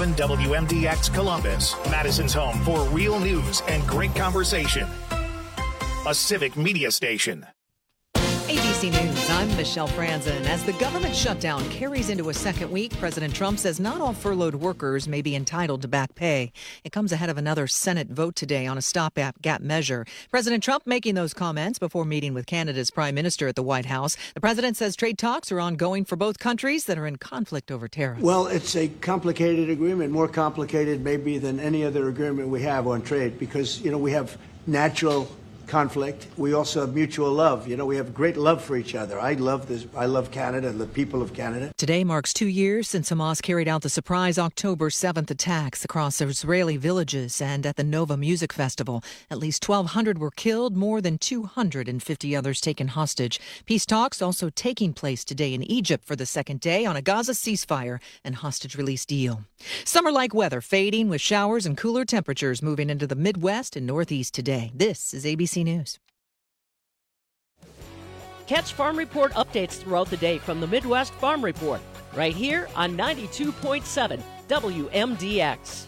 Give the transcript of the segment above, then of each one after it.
WMDX Columbus, Madison's home for real news and great conversation. A civic media station. ABC News, I'm Michelle Franzen. As the government shutdown carries into a second week, President Trump says not all furloughed workers may be entitled to back pay. It comes ahead of another Senate vote today on a stopgap measure. President Trump making those comments before meeting with Canada's Prime Minister at the White House. The president says trade talks are ongoing for both countries that are in conflict over tariffs. Well, it's a complicated agreement, more complicated maybe than any other agreement we have on trade because, we have natural conflict. We also have mutual love. We have great love for each other. I love this. I love Canada and the people of Canada. Today marks 2 years since Hamas carried out the surprise October 7th attacks across Israeli villages and at the Nova Music Festival. At least 1,200 were killed, more than 250 others taken hostage. Peace talks also taking place today in Egypt for the second day on a Gaza ceasefire and hostage release deal. Summer-like weather fading with showers and cooler temperatures moving into the Midwest and Northeast today. This is ABC News. Catch Farm Report updates throughout the day from the Midwest Farm Report, right here on 92.7 WMDX.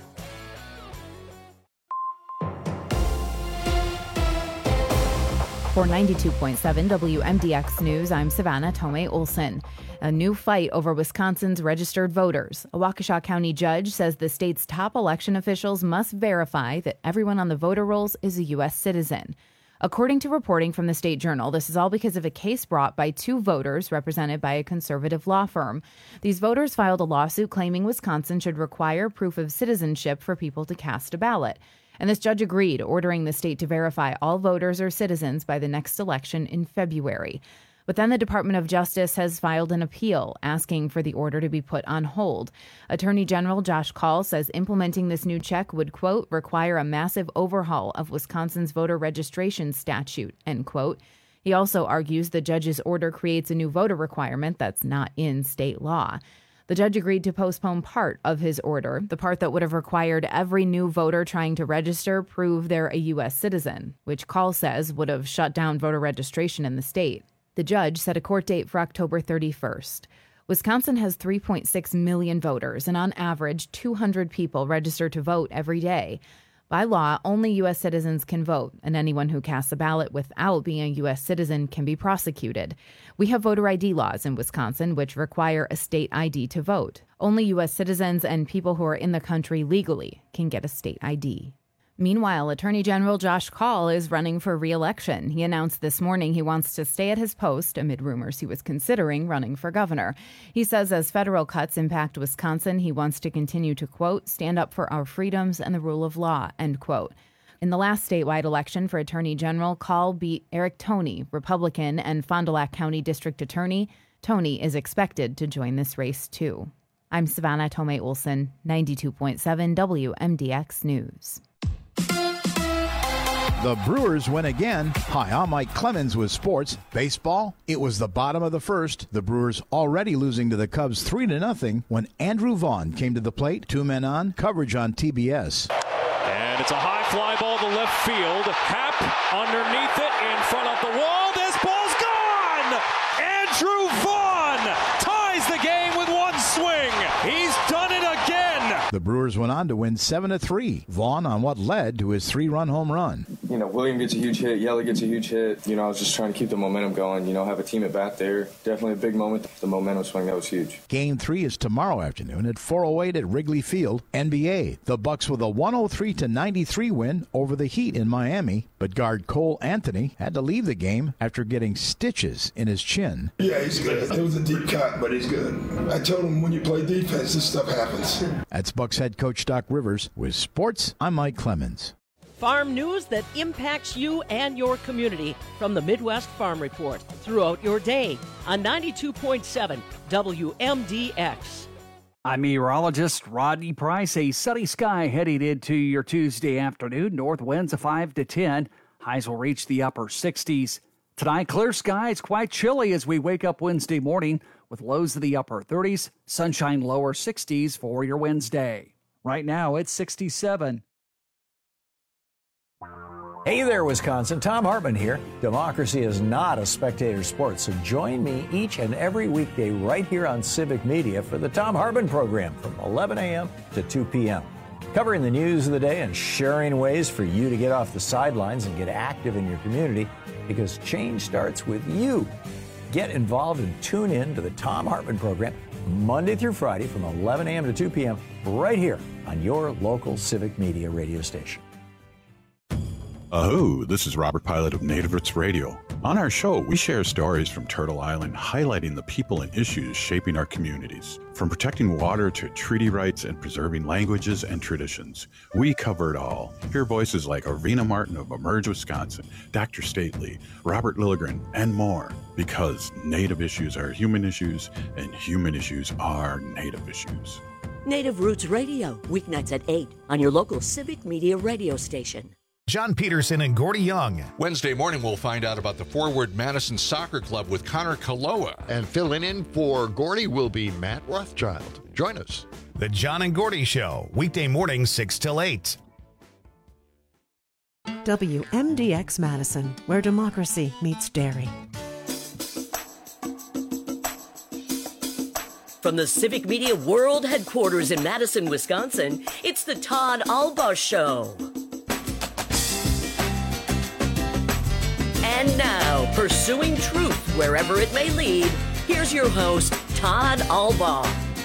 For 92.7 WMDX News, I'm Savannah Tomei Olson. A new fight over Wisconsin's registered voters. A Waukesha County judge says the state's top election officials must verify that everyone on the voter rolls is a U.S. citizen. According to reporting from the State Journal, this is all because of a case brought by two voters represented by a conservative law firm. These voters filed a lawsuit claiming Wisconsin should require proof of citizenship for people to cast a ballot. And this judge agreed, ordering the state to verify all voters are citizens by the next election in February. But then the Department of Justice has filed an appeal asking for the order to be put on hold. Attorney General Josh Kaul says implementing this new check would, quote, require a massive overhaul of Wisconsin's voter registration statute, end quote. He also argues the judge's order creates a new voter requirement that's not in state law. The judge agreed to postpone part of his order, the part that would have required every new voter trying to register prove they're a U.S. citizen, which Kaul says would have shut down voter registration in the state. The judge set a court date for October 31st. Wisconsin has 3.6 million voters, and on average, 200 people register to vote every day. By law, only U.S. citizens can vote, and anyone who casts a ballot without being a U.S. citizen can be prosecuted. We have voter ID laws in Wisconsin, which require a state ID to vote. Only U.S. citizens and people who are in the country legally can get a state ID. Meanwhile, Attorney General Josh Kaul is running for re-election. He announced this morning he wants to stay at his post amid rumors he was considering running for governor. He says as federal cuts impact Wisconsin, he wants to continue to, quote, stand up for our freedoms and the rule of law, end quote. In the last statewide election for Attorney General, Kaul beat Eric Toney, Republican and Fond du Lac County District Attorney. Toney is expected to join this race, too. I'm Savannah Tomei Olson, 92.7 WMDX News. The Brewers win again. Hi, I'm Mike Clemens with sports. Baseball, it was the bottom of the first. The Brewers already losing to the Cubs 3-0 when Andrew Vaughn came to the plate. 2 men on, coverage on TBS. And it's a high fly ball to left field. Happ underneath it, in front of the wall. This ball's gone! Andrew Vaughn ties the game with one swing. He's done it again. The Brewers went on to win 7-3. Vaughn on what led to his 3-run home run. William gets a huge hit. Yelly gets a huge hit. I was just trying to keep the momentum going. Have a team at bat there. Definitely a big moment. The momentum swing, that was huge. Game 3 is tomorrow afternoon at 4:08 at Wrigley Field. NBA, the Bucks with a 103-93 win over the Heat in Miami. But guard Cole Anthony had to leave the game after getting stitches in his chin. Yeah, he's good. It was a deep cut, but he's good. I told him when you play defense, this stuff happens. That's Bucks head coach Doc Rivers. With sports, I'm Mike Clemens. Farm news that impacts you and your community from the Midwest Farm Report throughout your day on 92.7 WMDX. I'm meteorologist Rodney Price. A sunny sky heading into your Tuesday afternoon. North winds of 5 to 10. Highs will reach the upper 60s. Tonight, clear skies, quite chilly as we wake up Wednesday morning with lows in the upper 30s. Sunshine lower 60s for your Wednesday. Right now, it's 67. Hey there, Wisconsin. Tom Hartman here. Democracy is not a spectator sport, so join me each and every weekday right here on Civic Media for the Tom Hartman program from 11 a.m. to 2 p.m. Covering the news of the day and sharing ways for you to get off the sidelines and get active in your community, because change starts with you. Get involved and tune in to the Tom Hartman program Monday through Friday from 11 a.m. to 2 p.m. right here on your local Civic Media radio station. Aho, this is Robert Pilot of Native Roots Radio. On our show, we share stories from Turtle Island highlighting the people and issues shaping our communities. From protecting water to treaty rights and preserving languages and traditions, we cover it all. Hear voices like Arvina Martin of Emerge Wisconsin, Dr. Stately, Robert Lilligren, and more. Because Native issues are human issues, and human issues are Native issues. Native Roots Radio, weeknights at 8 on your local Civic Media radio station. John Peterson and Gordy Young. Wednesday morning, we'll find out about the Forward Madison Soccer Club with Connor Kaloa. And filling in for Gordy will be Matt Rothschild. Join us. The John and Gordy Show, weekday mornings 6 till 8. WMDX Madison, where democracy meets dairy. From the Civic Media World Headquarters in Madison, Wisconsin, it's the Todd Albaugh Show. And now, pursuing truth wherever it may lead, here's your host, Todd Albaugh.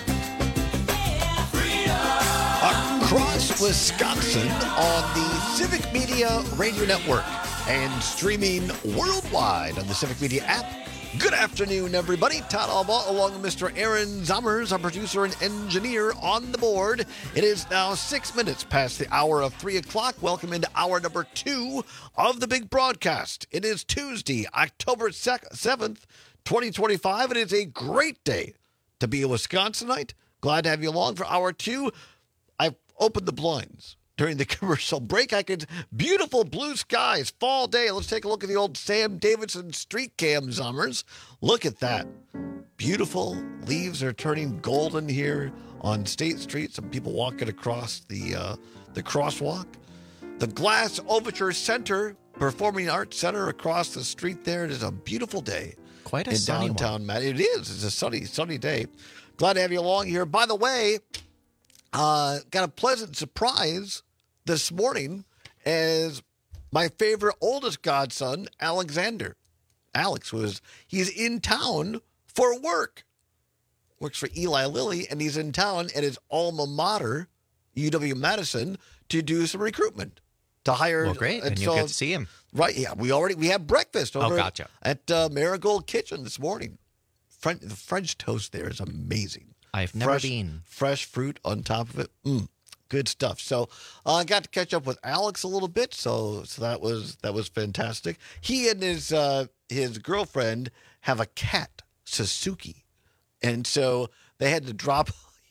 Across Wisconsin on the Civic Media Radio Network and streaming worldwide on the Civic Media app. Good afternoon, everybody. Todd Albaugh along with Mr. Aaron Zommers, our producer and engineer, on the board. It is now 6 minutes past the hour of 3 o'clock. Welcome into hour number 2 of the big broadcast. It is Tuesday, October 7th, 2025. It is a great day to be a Wisconsinite. Glad to have you along for hour 2. I've opened the blinds. During the commercial break, beautiful blue skies, fall day. Let's take a look at the old Sam Davidson street cam, Zommers. Look at that. Beautiful. Leaves are turning golden here on State Street. Some people walking across the crosswalk. The Glass Overture Center, Performing Arts Center across the street there. It is a beautiful day. Quite a sunny downtown, Matt. It is. It's a sunny day. Glad to have you along here. By the way, got a pleasant surprise this morning as my favorite oldest godson, Alexander. Alex he's in town for work. Works for Eli Lilly, and he's in town at his alma mater, UW-Madison, to do some recruitment. To hire. Well, great, and you'll get to see him. Right, yeah. We had breakfast over gotcha. at Marigold Kitchen this morning. The French toast there is amazing. I've never been. Fresh fruit on top of it. Good stuff. So I got to catch up with Alex a little bit. So that was fantastic. He and his girlfriend have a cat, Suzuki, and so they had to drop.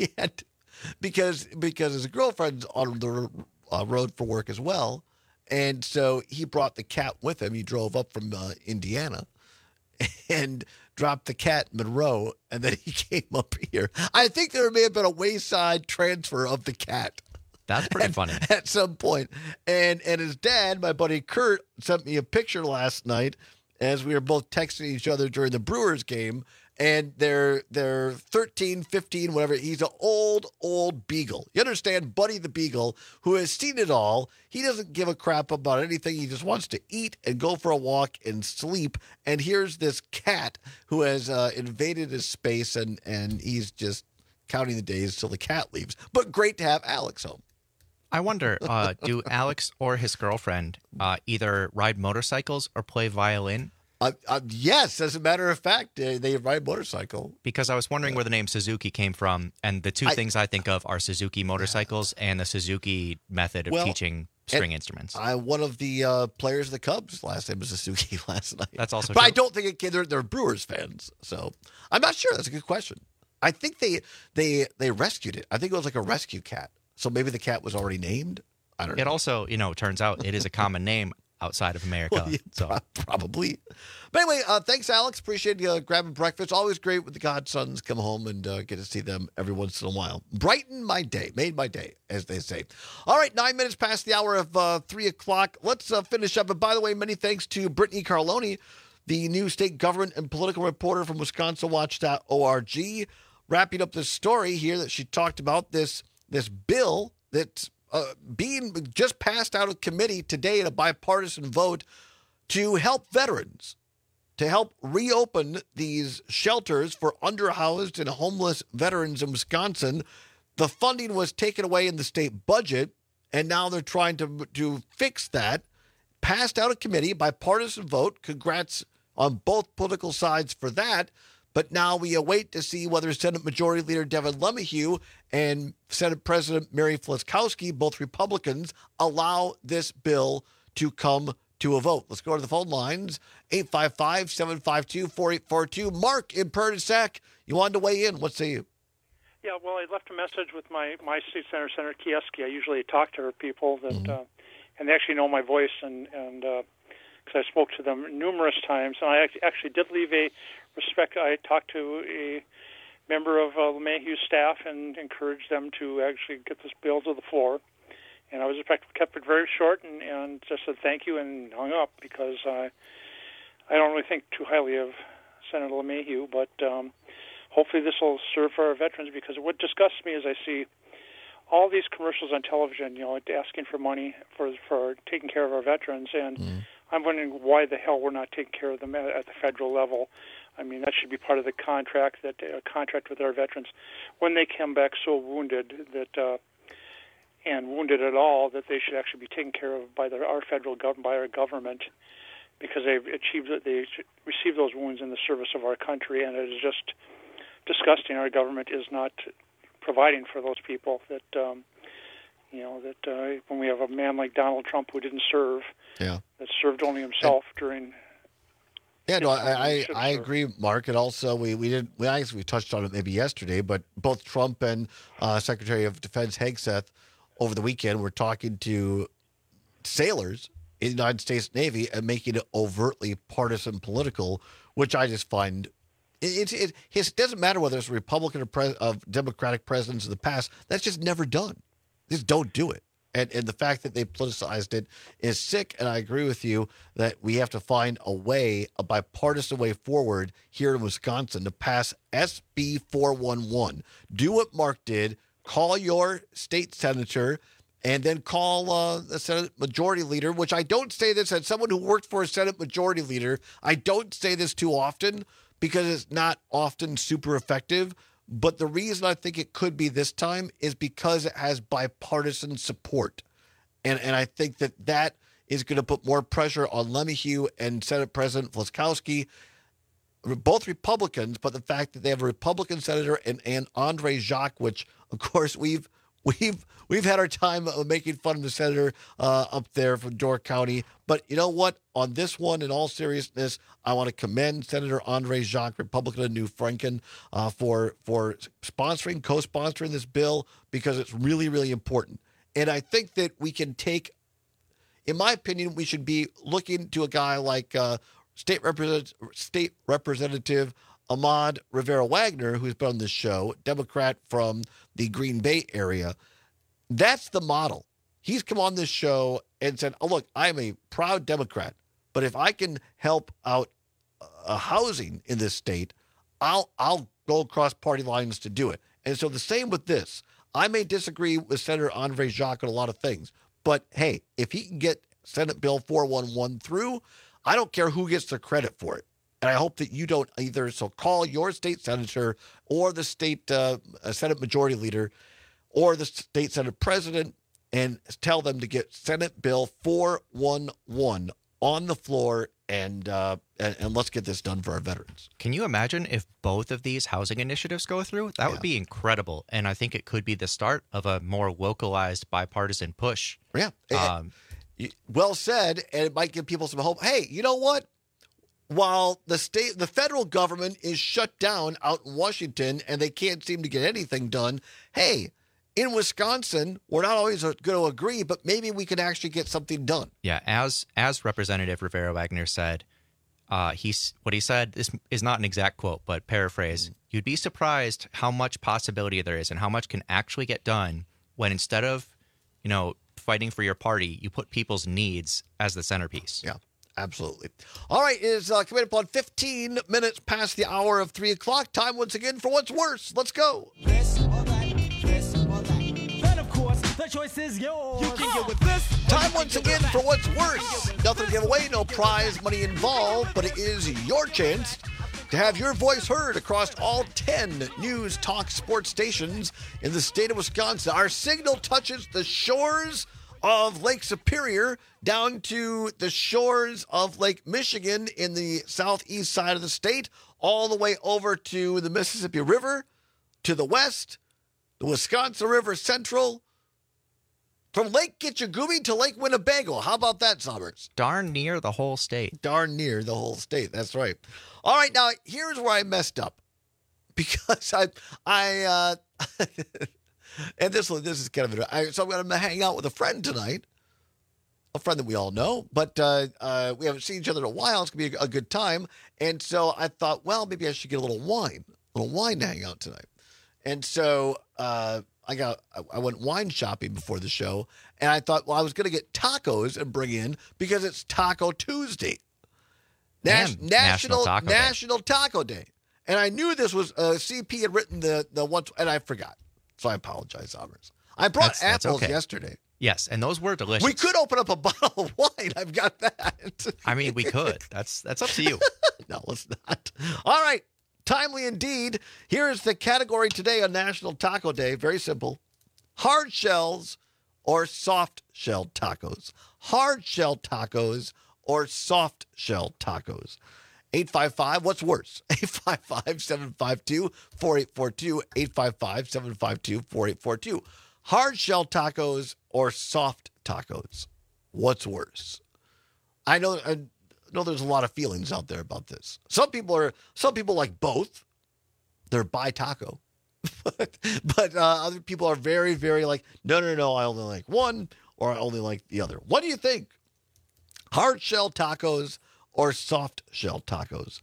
Because his girlfriend's on the road for work as well, and so he brought the cat with him. He drove up from Indiana, and dropped the cat in Monroe, and then he came up here. I think there may have been a wayside transfer of the cat. That's pretty funny. At some point. And his dad, my buddy Kurt, sent me a picture last night as we were both texting each other during the Brewers game. And they're 13, 15, whatever. He's an old beagle. You understand, Buddy the Beagle, who has seen it all. He doesn't give a crap about anything. He just wants to eat and go for a walk and sleep. And here's this cat who has invaded his space, and he's just counting the days till the cat leaves. But great to have Alex home. I wonder, do Alex or his girlfriend either ride motorcycles or play violin? Yes, as a matter of fact, they ride motorcycle. Because I was wondering where the name Suzuki came from, and the two things I think of are Suzuki motorcycles and the Suzuki method of teaching string instruments. One of the players of the Cubs last name was Suzuki last night. That's also but true. I don't think they're Brewers fans, so I'm not sure. That's a good question. I think they rescued it. I think it was like a rescue cat. So maybe the cat was already named. I don't know. It also, turns out it is a common name. outside of America. Well, yeah, probably. But anyway, thanks, Alex. Appreciate you grabbing breakfast. Always great when the godsons come home and get to see them every once in a while. Brighten my day. Made my day, as they say. All right, 9 minutes past the hour of 3 o'clock. Let's finish up. And by the way, many thanks to Brittany Carloni, the new state government and political reporter from WisconsinWatch.org, wrapping up this story here that she talked about, this bill that's being just passed out of committee today in a bipartisan vote to help veterans, to help reopen these shelters for underhoused and homeless veterans in Wisconsin. The funding was taken away in the state budget, and now they're trying to fix that. Passed out of committee, bipartisan vote. Congrats on both political sides for that. But now we await to see whether Senate Majority Leader Devin LeMahieu and Senate President Mary Flaskowski, both Republicans, allow this bill to come to a vote. Let's go to the phone lines. 855-752-4842. Mark in Pernisac, you wanted to weigh in. What say you? Yeah, well, I left a message with my state senator, Senator Kieski. I usually talk to her people that, and they actually know my voice, and because I spoke to them numerous times, and I actually did leave a respect. I talked to a member of LeMahieu's staff and encouraged them to actually get this bill to the floor. And I was kept it very short and just said thank you and hung up because I don't really think too highly of Senator LeMahieu, but hopefully this will serve for our veterans, because what disgusts me is I see all these commercials on television, asking for money for taking care of our veterans, and I'm wondering why the hell we're not taking care of them at the federal level. I mean, that should be part of the contract, that contract with our veterans when they come back so wounded and wounded at all, that they should actually be taken care of by our federal government, by our government, because they received those wounds in the service of our country, and it is just disgusting. Our government is not providing for those people. That when we have a man like Donald Trump who didn't serve, that served only himself during. Yeah, no, I agree, Mark. And also, we touched on it maybe yesterday, but both Trump and Secretary of Defense Hegseth over the weekend were talking to sailors in the United States Navy and making it overtly partisan political, which I just find it doesn't matter whether it's a Republican or Democratic presidents in the past. That's just never done. Just don't do it. And the fact that they politicized it is sick, and I agree with you that we have to find a bipartisan way forward here in Wisconsin to pass SB 411. Do what Mark did. Call your state senator and then call the Senate Majority Leader, which I don't say this as someone who worked for a Senate Majority Leader. I don't say this too often because it's not often super effective. But the reason I think it could be this time is because it has bipartisan support. And I think that is going to put more pressure on LeMahieu and Senate President Flaskowski, both Republicans, but the fact that they have a Republican senator and Andre Jacques, which, of course, we've had our time making fun of the senator up there from Door County. But you know what? On this one, in all seriousness, I want to commend Senator Andre Jacques, Republican of New Franken, for co-sponsoring this bill, because it's really, really important. And I think that we can take, in my opinion, we should be looking to a guy like State Representative Ahmad Rivera-Wagner, who's been on this show, Democrat from the Green Bay area. That's the model. He's come on this show and said, oh, look, I'm a proud Democrat, but if I can help out housing in this state, I'll go across party lines to do it. And so the same with this. I may disagree with Senator Andre Jacques on a lot of things, but hey, if he can get Senate Bill 411 through, I don't care who gets the credit for it. And I hope that you don't either. So call your state senator or the state Senate Majority Leader or the state Senate President and tell them to get Senate Bill 411 on the floor, and let's get this done for our veterans. Can you imagine if both of these housing initiatives go through? That would be incredible. And I think it could be the start of a more localized bipartisan push. Yeah. Well said. And it might give people some hope. Hey, you know what? While the federal government is shut down out in Washington and they can't seem to get anything done, hey, in Wisconsin, we're not always going to agree, but maybe we can actually get something done. Yeah, as Representative Rivera Wagner said, what he said, this is not an exact quote, but paraphrase, you'd be surprised how much possibility there is and how much can actually get done when instead of, fighting for your party, you put people's needs as the centerpiece. Yeah, absolutely. All right, it is coming up on 15 minutes past the hour of 3 o'clock. Time once again for What's Worse. Let's go. The choice is yours. You can get with this. Time once again for What's Worse. Nothing to give away, no prize money involved, but it is your chance to have your voice heard across all 10 news talk sports stations in the state of Wisconsin. Our signal touches the shores of Lake Superior down to the shores of Lake Michigan in the southeast side of the state, all the way over to the Mississippi River, to the west, the Wisconsin River Central, from Lake Gitchagumi to Lake Winnebago. How about that, Sommers? Darn near the whole state. Darn near the whole state. That's right. All right, now, here's where I messed up. Because I and this is kind of, so I'm going to hang out with a friend tonight. A friend that we all know, but we haven't seen each other in a while. It's going to be a good time. And so I thought, well, maybe I should get a little wine to hang out tonight. And so I went wine shopping before the show, and I thought, well, I was going to get tacos and bring in because it's Taco Tuesday, National Taco Day. And I knew this was CP had written the one, and I forgot, so I apologize, Sommers. I brought apples yesterday. Yes, and those were delicious. We could open up a bottle of wine. I've got that. I mean, we could. That's up to you. No, let's not. All right. Timely indeed. Here is the category today on National Taco Day. Very simple. Hard shells or soft shell tacos. Hard shell tacos or soft shell tacos. 855, what's worse? 855-752-4842. 855-752-4842. Hard shell tacos or soft tacos. What's worse? I know there's a lot of feelings out there about this. Some people like both. They're bi taco. but other people are very, very like, no, I only like one or I only like the other. What do you think? Hard shell tacos or soft shell tacos?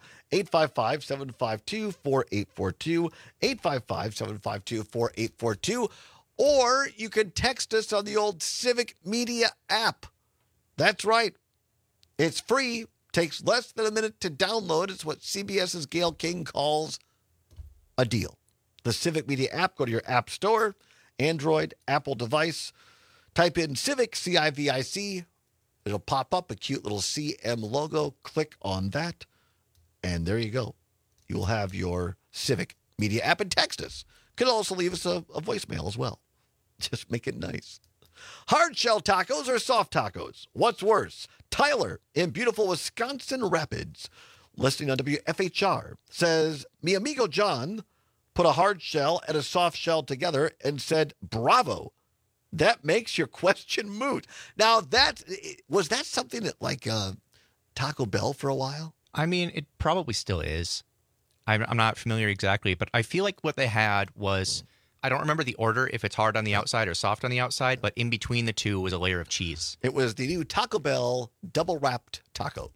855-752-4842. 855-752-4842. Or you can text us on the old Civic Media app. That's right. It's free. Takes less than a minute to download. It's what CBS's Gayle King calls a deal. The Civic Media app, go to your app store, Android, Apple device, type in Civic, C-I-V-I-C. It'll pop up a cute little CM logo. Click on that, and there you go. You will have your Civic Media app, and text us. You can also leave us a voicemail as well. Just make it nice. Hard shell tacos or soft tacos? What's worse? Tyler in beautiful Wisconsin Rapids, listening on WFHR, says, Mi amigo John put a hard shell and a soft shell together and said, bravo. That makes your question moot. Now, was that something that like Taco Bell for a while? I mean, it probably still is. I'm not familiar exactly, but I feel like what they had was, I don't remember the order, if it's hard on the outside or soft on the outside, but in between the two was a layer of cheese. It was the new Taco Bell double-wrapped taco.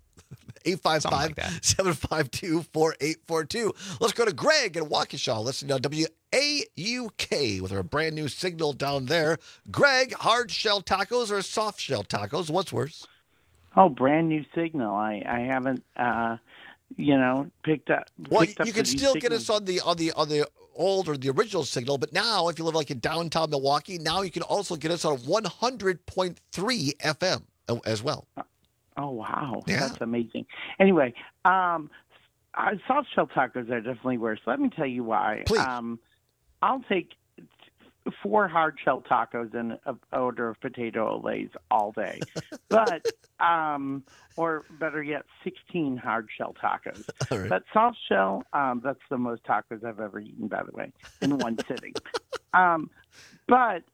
855-752-4842. Let's go to Greg in Waukesha. Listen to WAUK with our brand new signal down there. Greg, hard shell tacos or soft shell tacos? What's worse? Oh, brand new signal. I haven't, picked up. Well, you can still get us on the old or the original signal, but now if you live like in downtown Milwaukee, now you can also get us on 100.3 FM as well. Oh, wow. Yeah. That's amazing. Anyway, soft shell tacos are definitely worse. Let me tell you why. Please. I'll take 4 hard shell tacos and an order of potato olays all day. But, or better yet, 16 hard shell tacos. Right. But soft shell, that's the most tacos I've ever eaten, by the way, in one sitting. But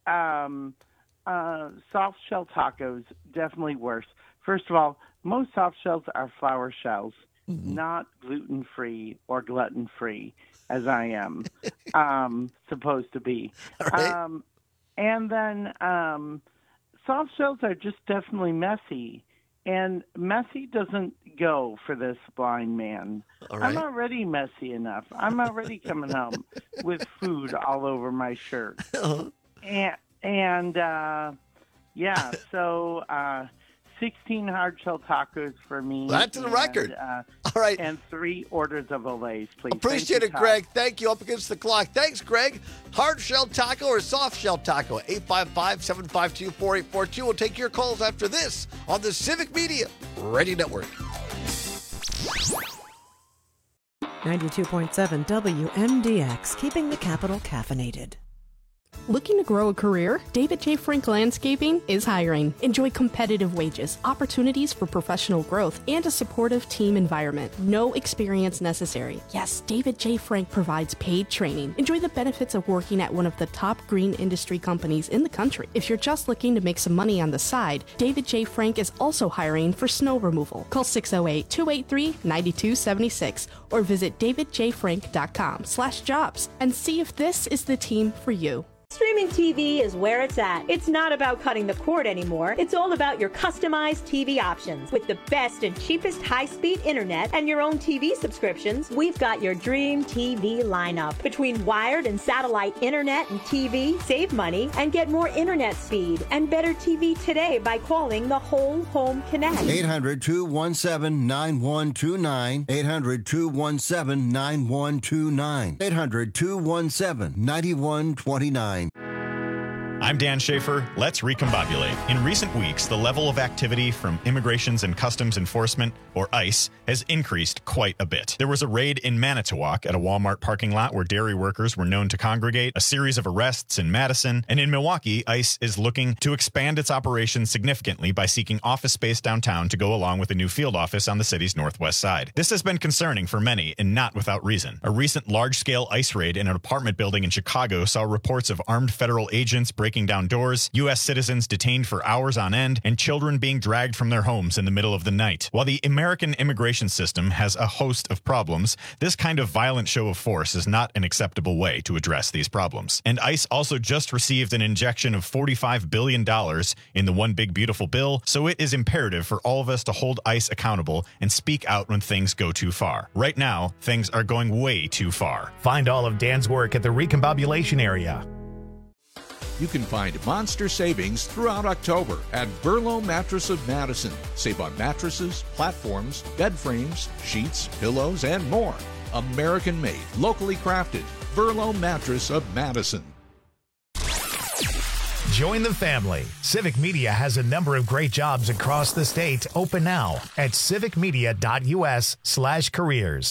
soft shell tacos, definitely worse. First of all, most soft shells are flour shells, not gluten-free or glutton-free, as I am supposed to be. Right. And then soft shells are just definitely messy. And messy doesn't go for this blind man. All right. I'm already messy enough. I'm already coming home with food all over my shirt. Yeah, so 16 hard shell tacos for me. That's the record. All right. And 3 orders of Olays, please. Appreciate it, Greg. Thank you. Up against the clock. Thanks, Greg. Hard shell taco or soft shell taco? 855-752-4842. We'll take your calls after this on the Civic Media Radio Network. 92.7 WMDX, keeping the capital caffeinated. Looking to grow a career? David J. Frank Landscaping is hiring. Enjoy competitive wages, opportunities for professional growth, and a supportive team environment. No experience necessary. Yes, David J. Frank provides paid training. Enjoy the benefits of working at one of the top green industry companies in the country. If you're just looking to make some money on the side, David J. Frank is also hiring for snow removal. Call 608-283-9276 or visit davidjfrank.com/jobs and see if this is the team for you. Streaming TV is where it's at. It's not about cutting the cord anymore. It's all about your customized TV options. With the best and cheapest high-speed internet and your own TV subscriptions, we've got your dream TV lineup. Between wired and satellite internet and TV, save money and get more internet speed and better TV today by calling the Whole Home Connect. 800-217-9129. 800-217-9129. 800-217-9129. I'm Dan Schaefer. Let's recombobulate. In recent weeks, the level of activity from Immigrations and Customs Enforcement, or ICE, has increased quite a bit. There was a raid in Manitowoc at a Walmart parking lot where dairy workers were known to congregate, a series of arrests in Madison, and in Milwaukee, ICE is looking to expand its operations significantly by seeking office space downtown to go along with a new field office on the city's northwest side. This has been concerning for many, and not without reason. A recent large-scale ICE raid in an apartment building in Chicago saw reports of armed federal agents breaking down doors, U.S. citizens detained for hours on end, and children being dragged from their homes in the middle of the night. While the American immigration system has a host of problems, this kind of violent show of force is not an acceptable way to address these problems. And ICE also just received an injection of $45 billion in the One Big Beautiful Bill, so it is imperative for all of us to hold ICE accountable and speak out when things go too far. Right now, things are going way too far. Find all of Dan's work at the Recombobulation area. You can find monster savings throughout October at Burlow Mattress of Madison. Save on mattresses, platforms, bed frames, sheets, pillows, and more. American-made, locally crafted. Burlow Mattress of Madison. Join the family. Civic Media has a number of great jobs across the state open now at civicmedia.us/careers.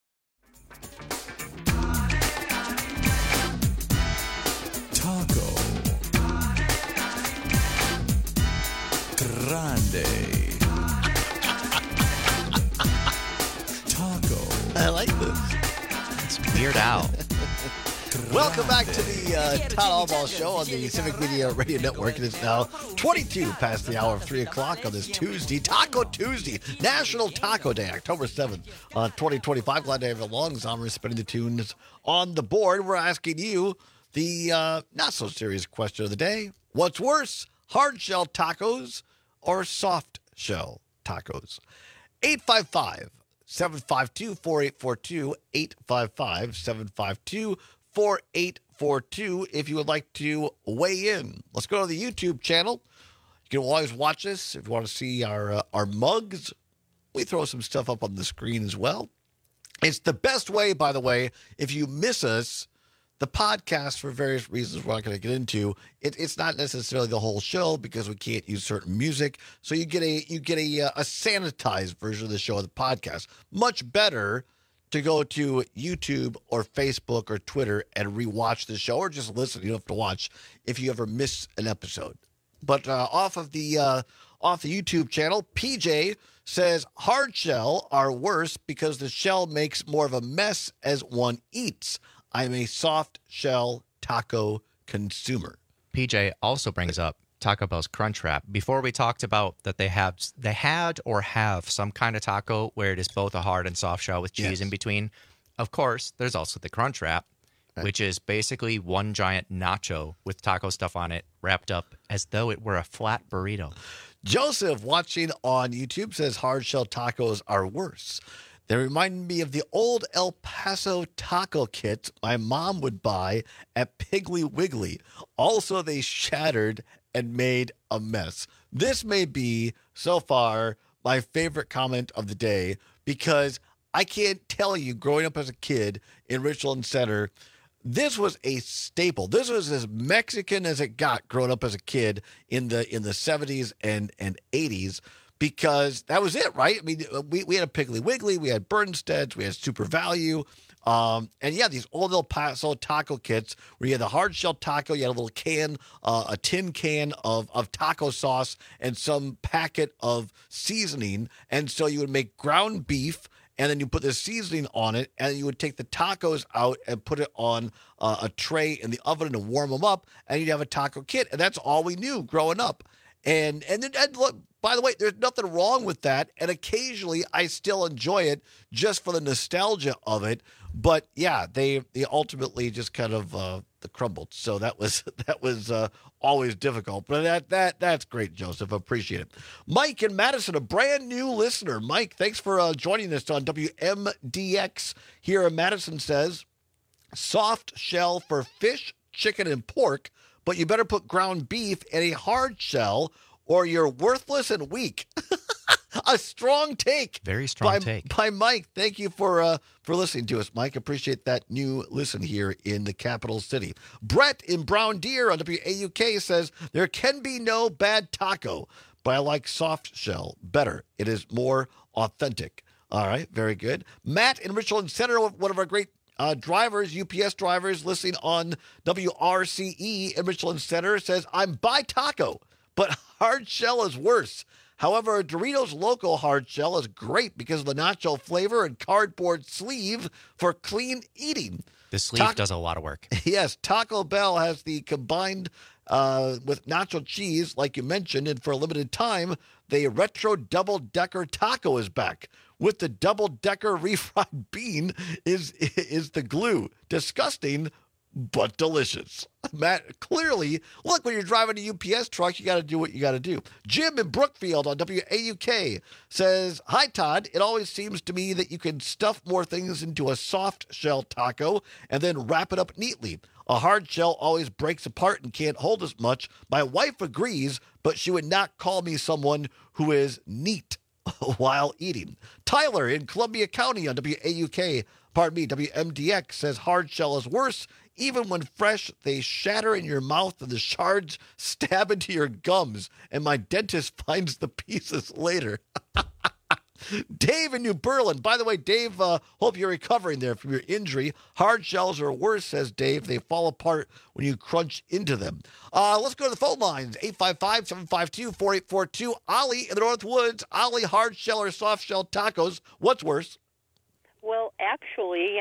Grande. Taco. I like this. It's Weird Al. Welcome back to the Todd Albaugh Show on the Civic Media Radio Network. It is now 22 past the hour of 3 o'clock on this Tuesday, Taco Tuesday, National Taco Day, October 7th, 2025. Glad to have along. Zomer spinning the tunes on the board. We're asking you the not-so-serious question of the day. What's worse, hard shell tacos or soft shell tacos? 855-752-4842, 855-752-4842 if you would like to weigh in. Let's go to the YouTube channel. You can always watch us if you want to see our mugs. We throw some stuff up on the screen as well. It's the best way, by the way, if you miss us. The podcast, for various reasons we're not going to get into, it's not necessarily the whole show because we can't use certain music. So you get a sanitized version of the show of the podcast. Much better to go to YouTube or Facebook or Twitter and rewatch the show, or just listen. You don't have to watch if you ever miss an episode. But off the YouTube channel, PJ says hard shell are worse because the shell makes more of a mess as one eats. I'm a soft shell taco consumer. PJ also brings up Taco Bell's Crunchwrap. Before we talked about that they had some kind of taco where it is both a hard and soft shell with cheese in between. Of course, there's also the Crunchwrap. which is basically one giant nacho with taco stuff on it, wrapped up as though it were a flat burrito. Joseph, watching on YouTube, says hard shell tacos are worse. They remind me of the old El Paso taco kit my mom would buy at Piggly Wiggly. Also, they shattered and made a mess. This may be, so far, my favorite comment of the day, because I can't tell you, growing up as a kid in Richland Center, this was a staple. This was as Mexican as it got growing up as a kid in the 70s and 80s, because that was it, right? I mean, we had a Piggly Wiggly, we had Bernstedt's, we had Super Value. And yeah, these old El Paso taco kits where you had the hard shell taco, you had a little can, a tin can of taco sauce and some packet of seasoning. And so you would make ground beef, and then you put the seasoning on it, and you would take the tacos out and put it on a tray in the oven to warm them up, and you'd have a taco kit. And that's all we knew growing up. And look, by the way, there's nothing wrong with that. And occasionally I still enjoy it just for the nostalgia of it. But yeah, they ultimately just kind of crumbled. So that was always difficult. But that's great, Joseph. I appreciate it. Mike in Madison, a brand new listener. Mike, thanks for joining us on WMDX here in Madison, says, soft shell for fish, chicken, and pork, but you better put ground beef in a hard shell or you're worthless and weak. A strong take. Very strong take. By Mike. Thank you for listening to us, Mike. Appreciate that new listen here in the capital city. Brett in Brown Deer on WAUK says, there can be no bad taco, but I like soft shell better. It is more authentic. All right, very good. Matt in Richland Center, one of our great drivers, UPS drivers, listening on WRCE in Richland Center, says, I'm by taco, but hard shell is worse. However, a Doritos Loco hard shell is great because of the nacho flavor and cardboard sleeve for clean eating. The sleeve does a lot of work. Yes, Taco Bell has the combined with nacho cheese, like you mentioned, and for a limited time, the retro double-decker taco is back. With the double-decker refried bean is the glue. Disgusting, but delicious. Matt, clearly, look, when you're driving a UPS truck, you got to do what you got to do. Jim in Brookfield on WAUK says, hi, Todd. It always seems to me that you can stuff more things into a soft shell taco and then wrap it up neatly. A hard shell always breaks apart and can't hold as much. My wife agrees, but she would not call me someone who is neat while eating. Tyler in Columbia County on WMDX says hard shell is worse. Even when fresh, they shatter in your mouth and the shards stab into your gums, and my dentist finds the pieces later. Dave in New Berlin. By the way, Dave, hope you're recovering there from your injury. Hard shells are worse, says Dave. They fall apart when you crunch into them. Let's go to the phone lines. 855-752-4842. Ollie in the North Woods. Ollie, hard shell or soft shell tacos. What's worse? Well, actually,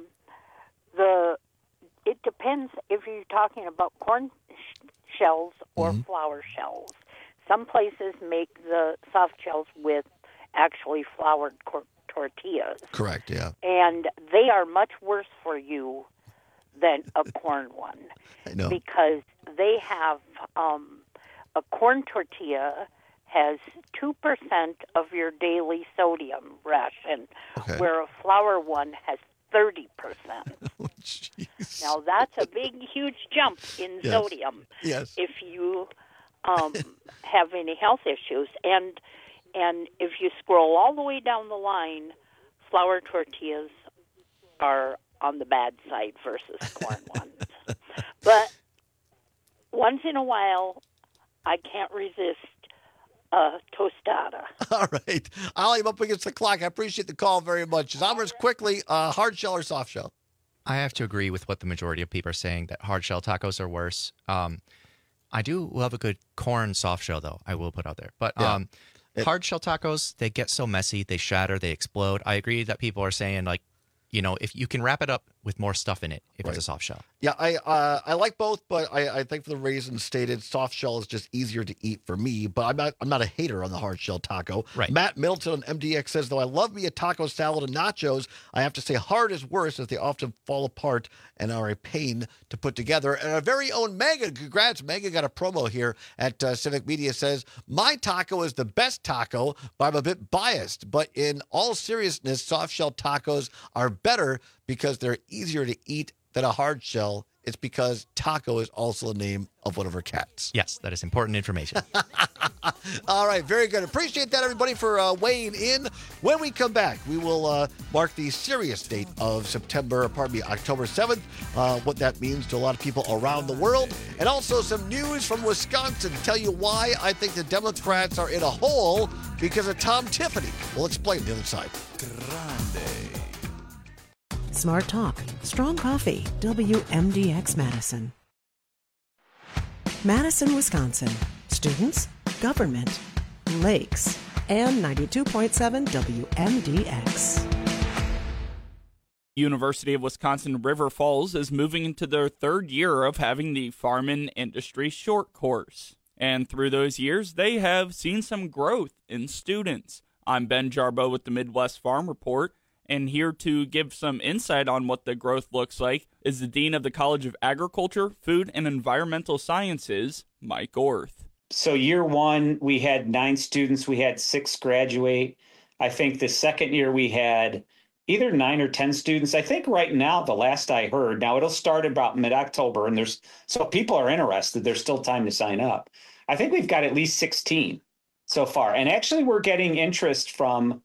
it depends if you're talking about corn shells or flour shells. Some places make the soft shells with actually floured tortillas. Correct, yeah. And they are much worse for you than a corn one. I know. Because they have, a corn tortilla has 2% of your daily sodium ration, where a flour one has 30%. Oh, now, that's a big, huge jump in sodium if you have any health issues. And if you scroll all the way down the line, flour tortillas are on the bad side versus corn ones. But once in a while, I can't resist tostada. All right. Ollie, I'm up against the clock. I appreciate the call very much. Zombers, quickly, hard shell or soft shell? I have to agree with what the majority of people are saying, that hard shell tacos are worse. I do love a good corn soft shell, though, I will put out there. But hard shell tacos, they get so messy, they shatter, they explode. I agree that people are saying, like, you know, if you can wrap it up with more stuff in it if it's a soft shell. Yeah, I like both, but I think for the reasons stated, soft shell is just easier to eat for me. But I'm not a hater on the hard shell taco. Right. Matt Middleton on MDX says, though I love me a taco salad and nachos, I have to say hard is worse as they often fall apart and are a pain to put together. And our very own Megan, congrats, Megan got a promo here at Civic Media, says, my taco is the best taco, but I'm a bit biased. But in all seriousness, soft shell tacos are better because they're easier to eat than a hard shell. It's because taco is also the name of one of her cats. Yes, that is important information. All right, very good. Appreciate that, everybody, for weighing in. When we come back, we will mark the serious date of October 7th, what that means to a lot of people around the world, and also some news from Wisconsin to tell you why I think the Democrats are in a hole because of Tom Tiffany. We'll explain the other side. Smart Talk, strong coffee, WMDX Madison. Madison, Wisconsin. Students, government, lakes, and 92.7 WMDX. University of Wisconsin River Falls is moving into their third year of having the Farm and Industry short course. And through those years, they have seen some growth in students. I'm Ben Jarbo with the Midwest Farm Report. And here to give some insight on what the growth looks like is the Dean of the College of Agriculture, Food, and Environmental Sciences, Mike Orth. So year one, we had 9 students. We had 6 graduate. I think the second year we had either 9 or 10 students. I think right now, the last I heard, now it'll start about mid-October, and so people are interested. There's still time to sign up. I think we've got at least 16 so far. And actually, we're getting interest from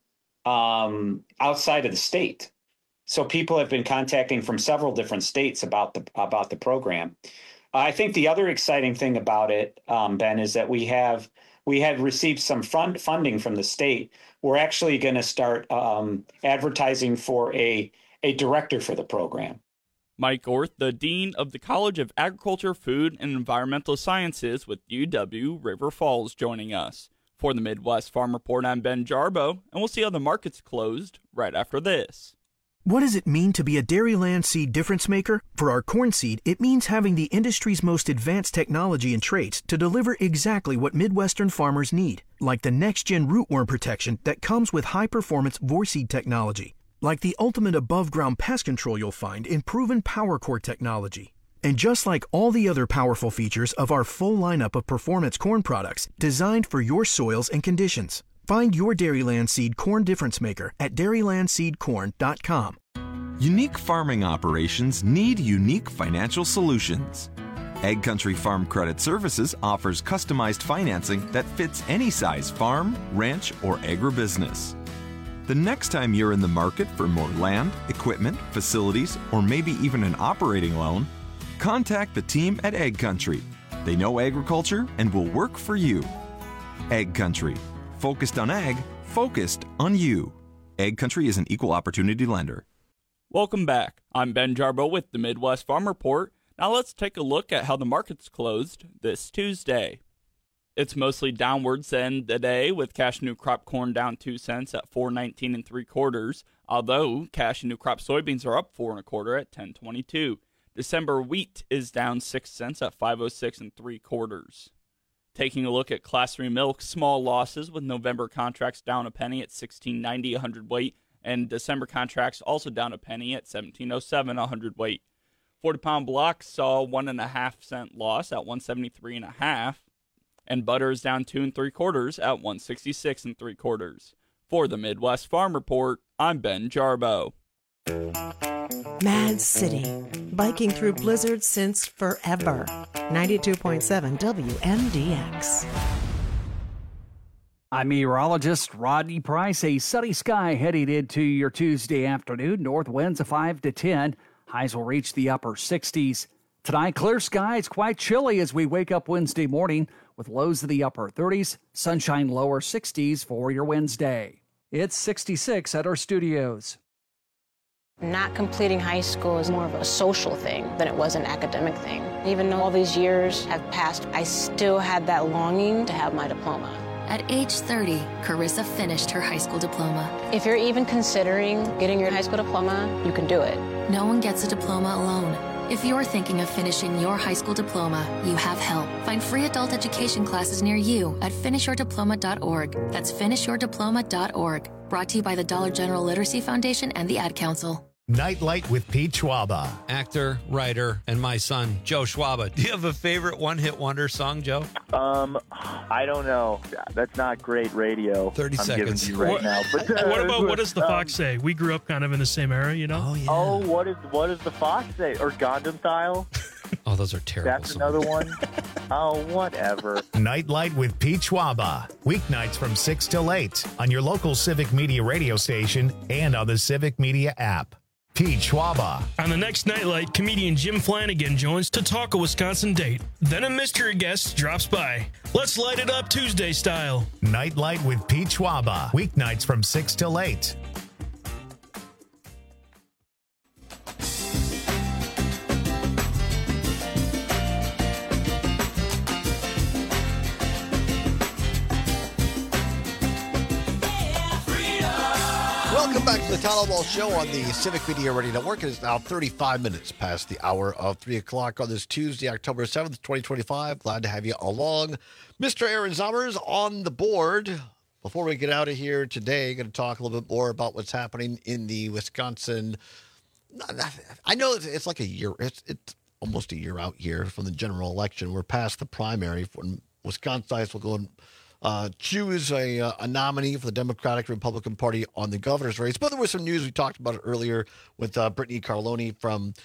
outside of the state. So people have been contacting from several different states about the program. I think the other exciting thing about it, Ben, is that we have received some funding from the state. We're actually going to start advertising for a director for the program. Mike Orth, the Dean of the College of Agriculture, Food, and Environmental Sciences with UW River Falls, joining us. For the Midwest Farm Report, I'm Ben Jarbo, and we'll see how the market's closed right after this. What does it mean to be a Dairyland seed difference maker? For our corn seed, it means having the industry's most advanced technology and traits to deliver exactly what Midwestern farmers need, like the next-gen rootworm protection that comes with high-performance Vorseed technology, like the ultimate above-ground pest control you'll find in proven PowerCore technology. And just like all the other powerful features of our full lineup of performance corn products designed for your soils and conditions. Find your Dairyland Seed corn difference maker at dairylandseedcorn.com. Unique farming operations need unique financial solutions. Egg Country Farm Credit Services offers customized financing that fits any size farm, ranch, or agribusiness. The next time you're in the market for more land, equipment, facilities, or maybe even an operating loan, contact the team at Egg Country. They know agriculture and will work for you. Egg Country. Focused on ag, focused on you. Egg Country is an equal opportunity lender. Welcome back. I'm Ben Jarbo with the Midwest Farm Report. Now let's take a look at how the market's closed this Tuesday. It's mostly downwards to end the day, with cash new crop corn down 2 cents at $4.19 3/4, although cash new crop soybeans are up 4 1/4 at $10.22. December wheat is down 6 cents at $5.06 3/4. Taking a look at Class 3 milk, small losses with November contracts down a penny at $16.90 a hundredweight, and December contracts also down a penny at $17.07 a hundredweight. 40-pound blocks saw 1.5 cent loss at $173.50, and butter is down 2 3/4 at $166 3/4. For the Midwest Farm Report, I'm Ben Jarbo. Mad City, biking through blizzards since forever. 92.7 WMDX. I'm meteorologist Rodney Price. A sunny sky heading into your Tuesday afternoon. North winds of 5 to 10. Highs will reach the upper 60s. Tonight, clear skies, quite chilly as we wake up Wednesday morning with lows of the upper 30s. Sunshine lower 60s for your Wednesday. It's 66 at our studios. Not completing high school is more of a social thing than it was an academic thing. Even though all these years have passed, I still had that longing to have my diploma. At age 30, Carissa finished her high school diploma. If you're even considering getting your high school diploma, you can do it. No one gets a diploma alone. If you're thinking of finishing your high school diploma, you have help. Find free adult education classes near you at finishyourdiploma.org. That's finishyourdiploma.org. Brought to you by the Dollar General Literacy Foundation and the Ad Council. Nightlight with Pete Schwaba. Actor, writer, and my son, Joe Schwaba. Do you have a favorite one-hit wonder song, Joe? I don't know. That's not great radio. 30 seconds. You right now. But, what about What Does the Fox Say? We grew up kind of in the same era, you know? Oh, yeah. Oh, what does the Fox say? Or Gundam Style? Oh, those are terrible. That's songs. another one. Oh, whatever. Nightlight with Pete Schwaba. Weeknights from 6 till 8 on your local Civic Media radio station and on the Civic Media app. Pete Schwaba. On the next Nightlight, comedian Jim Flanagan joins to talk a Wisconsin date. Then a mystery guest drops by. Let's light it up Tuesday style. Nightlight with Pete Schwaba. Weeknights from 6 till 8. Welcome back to the Todd Wall Show on the Civic Media Radio Network. It is now 35 minutes past the hour of 3 o'clock on this Tuesday, October 7th, 2025. Glad to have you along. Mr. Aaron Zommers on the board. Before we get out of here today, going to talk a little bit more about what's happening in the Wisconsin. I know it's like a year. It's almost a year out here from the general election. We're past the primary. When Wisconsinites will go and choose a nominee for the Democratic Republican Party on the governor's race. But there was some news. We talked about it earlier with Brittany Carloni from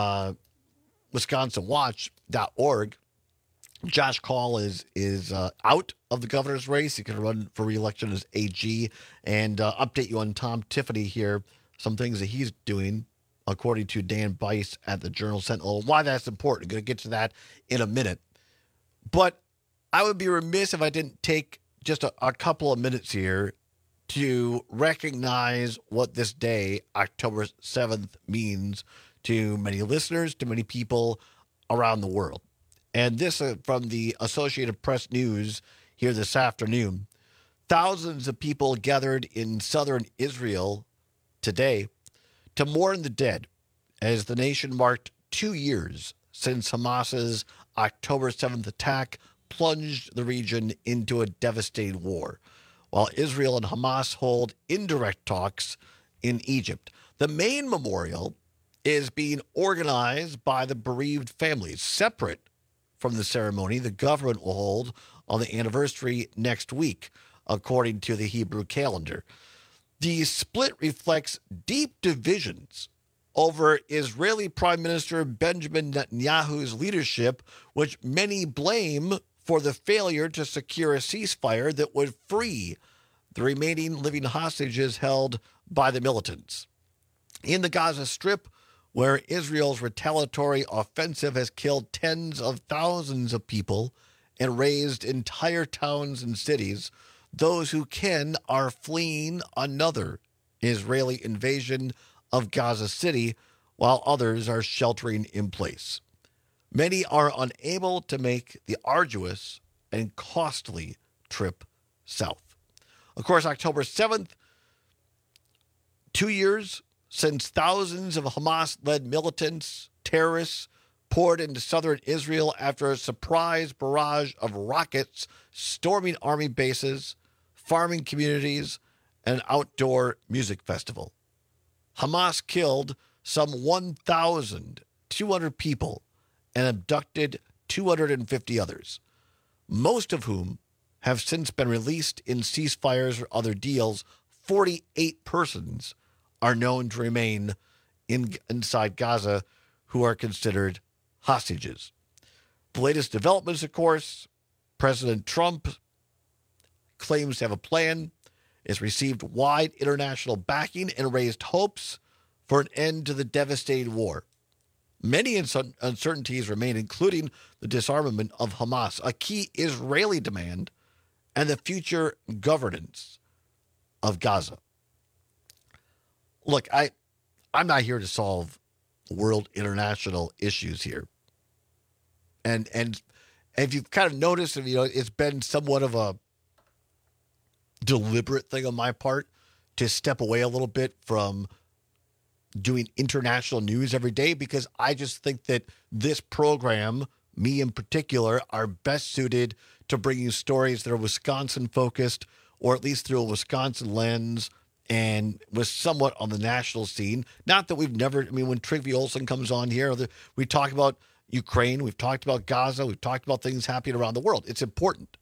WisconsinWatch.org. Josh Kaul is out of the governor's race. He can run for re-election as AG. And update you on Tom Tiffany here, some things that he's doing, according to Dan Bice at the Journal-Sentinel. Why that's important. I'm going to get to that in a minute. But I would be remiss if I didn't take just a couple of minutes here to recognize what this day, October 7th, means to many listeners, to many people around the world. And this from the Associated Press News here this afternoon. Thousands of people gathered in southern Israel today to mourn the dead as the nation marked 2 years since Hamas's October 7th attack plunged the region into a devastating war, while Israel and Hamas hold indirect talks in Egypt. The main memorial is being organized by the bereaved families. Separate from the ceremony, the government will hold on the anniversary next week, according to the Hebrew calendar. The split reflects deep divisions over Israeli Prime Minister Benjamin Netanyahu's leadership, which many blame for the failure to secure a ceasefire that would free the remaining living hostages held by the militants. In the Gaza Strip, where Israel's retaliatory offensive has killed tens of thousands of people and razed entire towns and cities, those who can are fleeing another Israeli invasion of Gaza City, while others are sheltering in place. Many are unable to make the arduous and costly trip south. Of course, October 7th, 2 years since thousands of Hamas-led militants, terrorists, poured into southern Israel after a surprise barrage of rockets storming army bases, farming communities, and an outdoor music festival. Hamas killed some 1,200 people and abducted 250 others, most of whom have since been released in ceasefires or other deals. 48 persons are known to remain inside Gaza who are considered hostages. The latest developments, of course, President Trump claims to have a plan, has received wide international backing, and raised hopes for an end to the devastating war. Many uncertainties remain, including the disarmament of Hamas, a key Israeli demand, and the future governance of Gaza. Look, I'm not here to solve world international issues here. And if you've kind of noticed, it's been somewhat of a deliberate thing on my part to step away a little bit from doing international news every day because I just think that this program, me in particular, are best suited to bringing stories that are Wisconsin-focused or at least through a Wisconsin lens and was somewhat on the national scene. Not that we've never, when Trygve Olsen comes on here, we talk about Ukraine, we've talked about Gaza, we've talked about things happening around the world. It's important.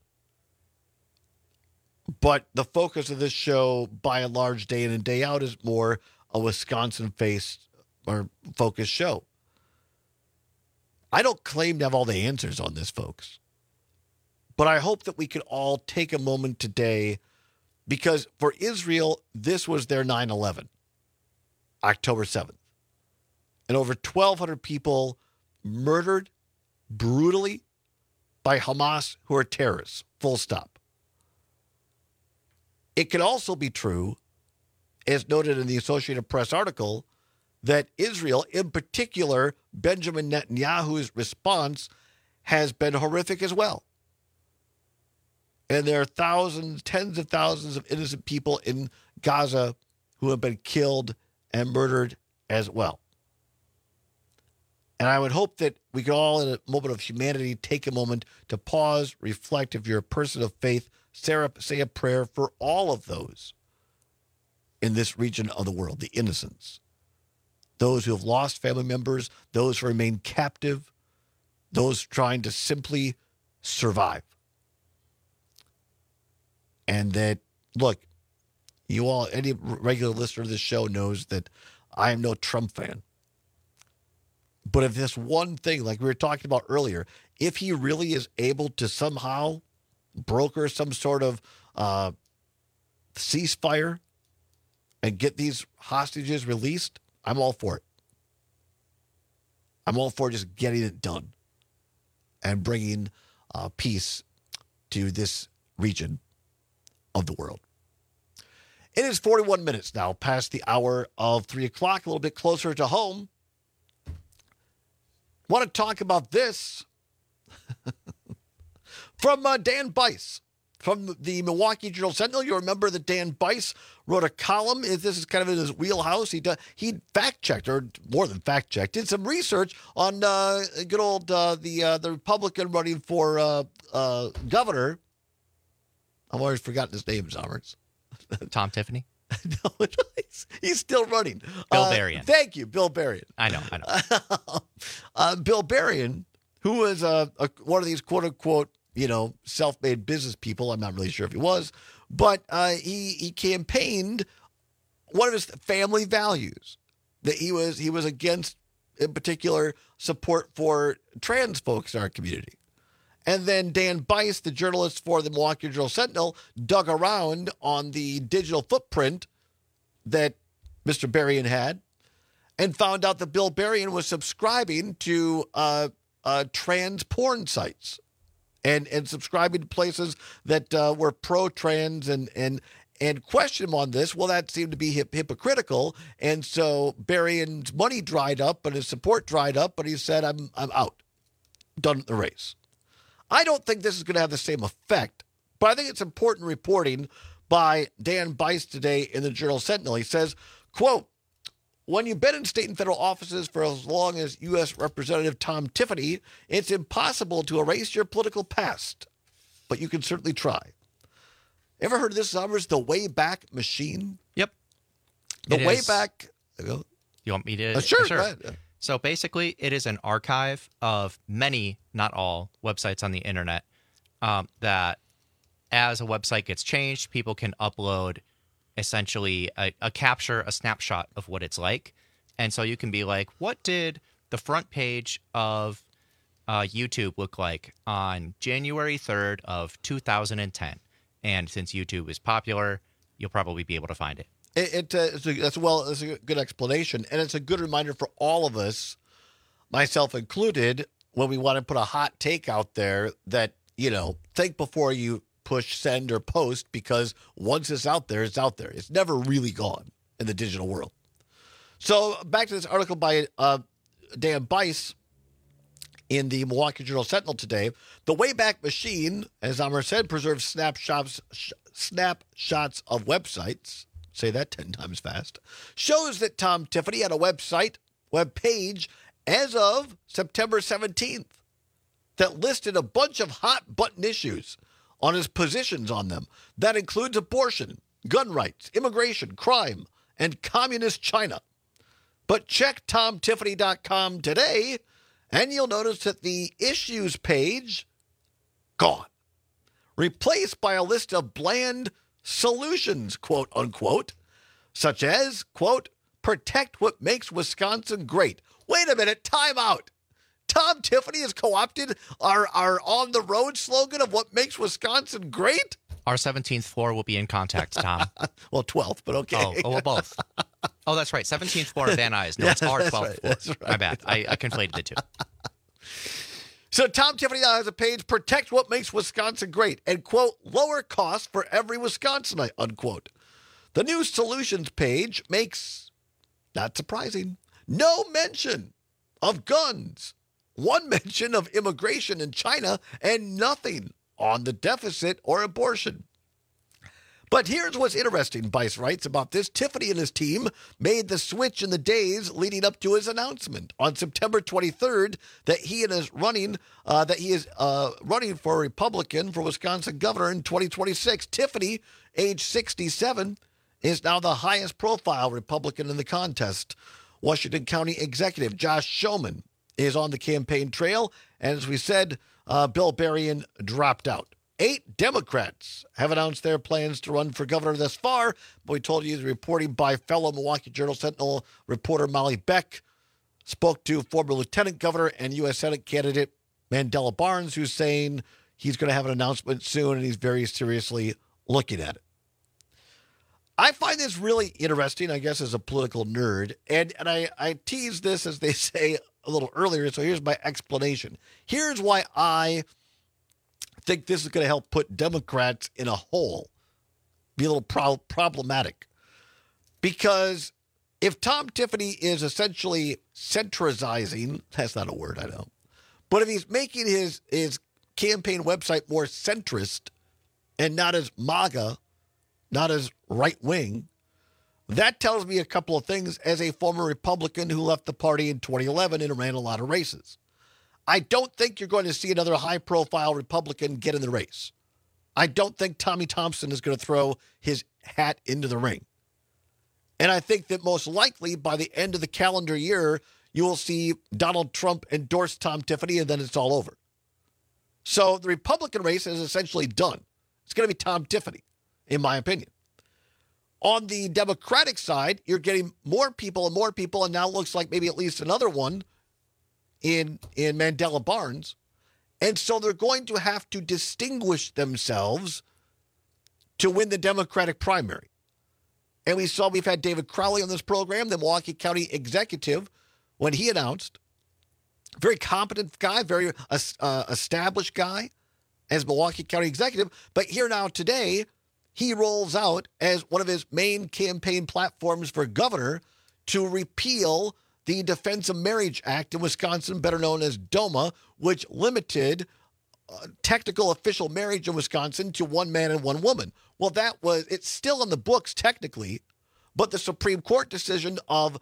But the focus of this show, by and large, day in and day out, is more a Wisconsin-faced or focused show. I don't claim to have all the answers on this, folks. But I hope that we can all take a moment today, because for Israel, this was their 9/11, October 7th. And over 1,200 people murdered brutally by Hamas, who are terrorists, full stop. It can also be true, as noted in the Associated Press article, that Israel, in particular, Benjamin Netanyahu's response has been horrific as well. And there are thousands, tens of thousands of innocent people in Gaza who have been killed and murdered as well. And I would hope that we could all, in a moment of humanity, take a moment to pause, reflect. If you're a person of faith, say a prayer for all of those in this region of the world, the innocents, those who have lost family members, those who remain captive, those trying to simply survive. And that, look, you all, any regular listener to this show knows that I am no Trump fan. But if this one thing, like we were talking about earlier, if he really is able to somehow broker some sort of ceasefire and get these hostages released, I'm all for it. I'm all for just getting it done and bringing peace to this region of the world. It is 41 minutes now past the hour of 3 o'clock, a little bit closer to home. Want to talk about this from Dan Bice from the Milwaukee Journal-Sentinel. You remember that Dan Bice wrote a column. This is kind of in his wheelhouse. He fact-checked, or more than fact-checked, did some research on good old the Republican running for governor. I've always forgotten his name, Zommers. Tom Tiffany? No, he's still running. Bill Berrien. Thank you, Bill Berrien. I know. Bill Berrien, who was one of these quote-unquote, self-made business people. I'm not really sure if he was, but he campaigned one of his family values, that he was against, in particular, support for trans folks in our community. And then Dan Bice, the journalist for the Milwaukee Journal-Sentinel, dug around on the digital footprint that Mr. Berrien had and found out that Bill Berrien was subscribing to trans porn sites and subscribing to places that were pro-trans and questioned him on this. Well, that seemed to be hypocritical. And so Berrien's money dried up and his support dried up, but he said, I'm out. Done with the race. I don't think this is going to have the same effect, but I think it's important reporting by Dan Bice today in the Journal-Sentinel. He says, quote, "When you've been in state and federal offices for as long as U.S. Representative Tom Tiffany, it's impossible to erase your political past, but you can certainly try." Ever heard of this, Summers? The Wayback Machine? Yep. The Wayback. You want me to? Sure. Sure. Go ahead. So basically, it is an archive of many, not all, websites on the internet that, as a website gets changed, people can upload essentially a capture, a snapshot of what it's like. And so you can be like, what did the front page of YouTube look like on January 3rd of 2010? And since YouTube is popular, you'll probably be able to find it. It's a good explanation, and it's a good reminder for all of us, myself included, when we want to put a hot take out there that, think before you push send or post, because once it's out there, it's out there. It's never really gone in the digital world. So back to this article by Dan Bice in the Milwaukee Journal-Sentinel today. The Wayback Machine, as Amr said, preserves snapshots of websites. say that 10 times fast, shows that Tom Tiffany had a web page as of September 17th that listed a bunch of hot button issues on his positions on them. That includes abortion, gun rights, immigration, crime, and communist China. But check TomTiffany.com today, and you'll notice that the issues page, gone. Replaced by a list of bland solutions, quote unquote, such as, quote, protect what makes Wisconsin great. Wait a minute, time out. Tom Tiffany has co-opted our on the road slogan of what makes Wisconsin great? Our 17th floor will be in contact, Tom. Well, 12th, but okay. Oh, well, both. Oh, that's right. 17th floor of Van Nuys. No, it's our 12th floor. That's right. My bad. I conflated the two. So Tom Tiffany now has a page, protect what makes Wisconsin great, and, quote, lower costs for every Wisconsinite, unquote. The new solutions page makes, not surprising, no mention of guns, one mention of immigration in China, and nothing on the deficit or abortion. But here's what's interesting, Bice writes about this. Tiffany and his team made the switch in the days leading up to his announcement on September 23rd that he is running for Republican for Wisconsin governor in 2026. Tiffany, age 67, is now the highest profile Republican in the contest. Washington County Executive Josh Schoeman is on the campaign trail, and as we said, Bill Berrien dropped out. 8 Democrats have announced their plans to run for governor thus far. We told you the reporting by fellow Milwaukee Journal-Sentinel reporter Molly Beck spoke to former lieutenant governor and U.S. Senate candidate Mandela Barnes, who's saying he's going to have an announcement soon, and he's very seriously looking at it. I find this really interesting, I guess, as a political nerd, and I teased this, as they say, a little earlier, so here's my explanation. Here's why I think this is going to help put Democrats in a hole, be a little problematic. Because if Tom Tiffany is essentially centralizing, that's not a word, I know, but if he's making his campaign website more centrist and not as MAGA, not as right-wing, that tells me a couple of things as a former Republican who left the party in 2011 and ran a lot of races. I don't think you're going to see another high-profile Republican get in the race. I don't think Tommy Thompson is going to throw his hat into the ring. And I think that most likely by the end of the calendar year, you will see Donald Trump endorse Tom Tiffany, and then it's all over. So the Republican race is essentially done. It's going to be Tom Tiffany, in my opinion. On the Democratic side, you're getting more people, and now it looks like maybe at least another one in Mandela Barnes. And so they're going to have to distinguish themselves to win the Democratic primary. And we've had David Crowley on this program, the Milwaukee County executive, when he announced, very competent guy, very established guy as Milwaukee County executive. But here now today, he rolls out as one of his main campaign platforms for governor to repeal the Defense of Marriage Act in Wisconsin, better known as DOMA, which limited technical official marriage in Wisconsin to one man and one woman. Well, it's still in the books technically, but the U.S. Supreme Court decision of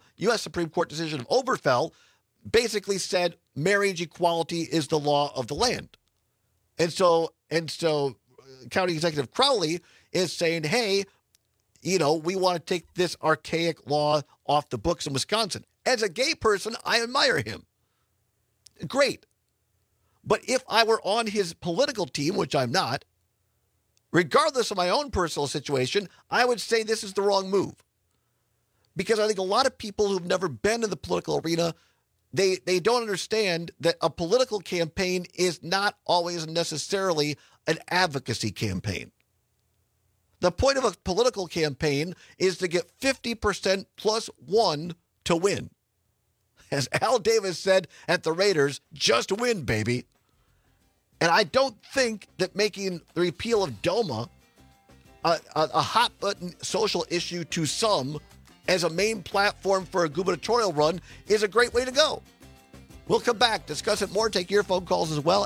Obergefell basically said marriage equality is the law of the land. And so County Executive Crowley is saying, hey, we want to take this archaic law off the books in Wisconsin. As a gay person, I admire him. Great. But if I were on his political team, which I'm not, regardless of my own personal situation, I would say this is the wrong move. Because I think a lot of people who've never been in the political arena, they don't understand that a political campaign is not always necessarily an advocacy campaign. The point of a political campaign is to get 50% plus one to win. As Al Davis said at the Raiders, just win, baby. And I don't think that making the repeal of DOMA a hot-button social issue to some as a main platform for a gubernatorial run is a great way to go. We'll come back, discuss it more, take your phone calls as well,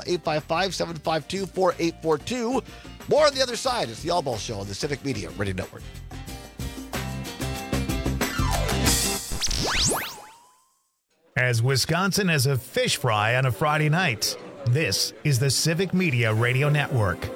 855-752-4842. More on the other side. It's the All Ball Show on the Civic Media Radio Network. as Wisconsin has a fish fry on a Friday night. This is the Civic Media Radio Network.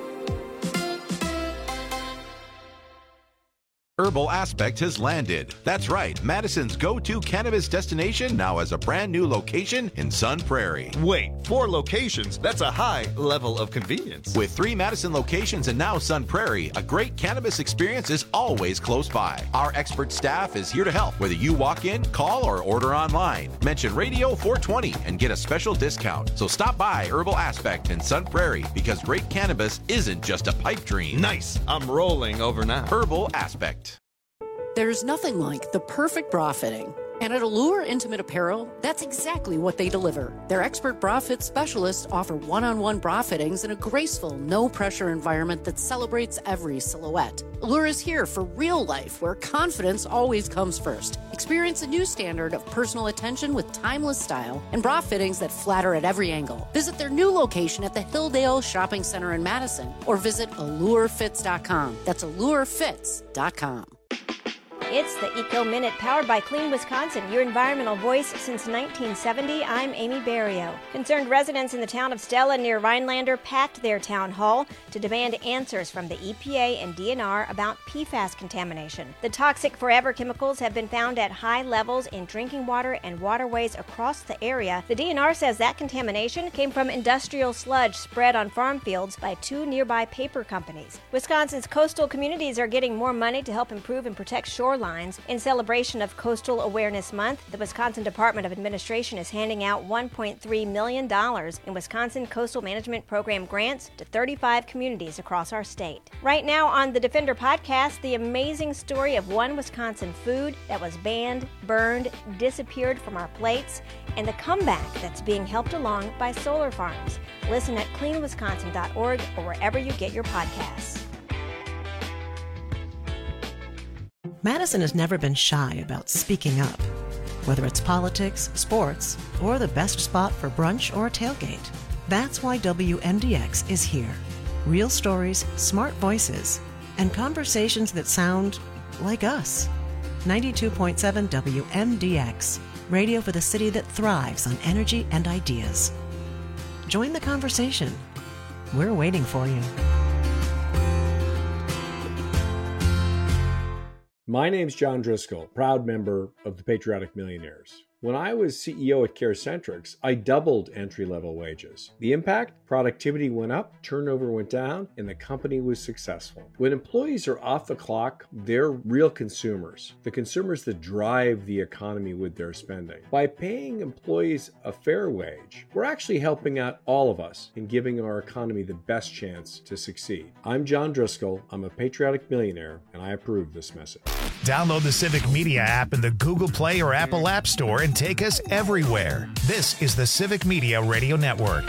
Herbal Aspect has landed. That's right, Madison's go-to cannabis destination now has a brand new location in Sun Prairie. Wait, 4 locations? That's a high level of convenience. With 3 Madison locations and now Sun Prairie, a great cannabis experience is always close by. Our expert staff is here to help, whether you walk in, call, or order online. Mention Radio 420 and get a special discount. So stop by Herbal Aspect in Sun Prairie, because great cannabis isn't just a pipe dream. Nice. I'm rolling over now. Herbal Aspect. There's nothing like the perfect bra fitting. And at Allure Intimate Apparel, that's exactly what they deliver. Their expert bra fit specialists offer one-on-one bra fittings in a graceful, no-pressure environment that celebrates every silhouette. Allure is here for real life, where confidence always comes first. Experience a new standard of personal attention with timeless style and bra fittings that flatter at every angle. Visit their new location at the Hilldale Shopping Center in Madison, or visit AllureFits.com. That's AllureFits.com. It's the Eco Minute, powered by Clean Wisconsin, your environmental voice since 1970. I'm Amy Barrio. Concerned residents in the town of Stella near Rhinelander packed their town hall to demand answers from the EPA and DNR about PFAS contamination. The toxic forever chemicals have been found at high levels in drinking water and waterways across the area. The DNR says that contamination came from industrial sludge spread on farm fields by 2 nearby paper companies. Wisconsin's coastal communities are getting more money to help improve and protect shorelines. In celebration of Coastal Awareness Month, the Wisconsin Department of Administration is handing out $1.3 million in Wisconsin Coastal Management Program grants to 35 communities across our state. Right now on the Defender podcast, the amazing story of one Wisconsin food that was banned, burned, disappeared from our plates, and the comeback that's being helped along by solar farms. Listen at cleanwisconsin.org or wherever you get your podcasts. Madison has never been shy about speaking up, whether it's politics, sports, or the best spot for brunch or a tailgate. That's why WMDX is here. Real stories, smart voices, and conversations that sound like us. 92.7 WMDX, radio for the city that thrives on energy and ideas. Join the conversation. We're waiting for you. My name's John Driscoll, proud member of the Patriotic Millionaires. When I was CEO at CareCentrix, I doubled entry-level wages. The impact? Productivity went up, turnover went down, and the company was successful. When employees are off the clock, they're real consumers, the consumers that drive the economy with their spending. By paying employees a fair wage, we're actually helping out all of us in giving our economy the best chance to succeed. I'm John Driscoll, I'm a patriotic millionaire, and I approve this message. Download the Civic Media app in the Google Play or Apple App Store and take us everywhere. This is the Civic Media Radio Network.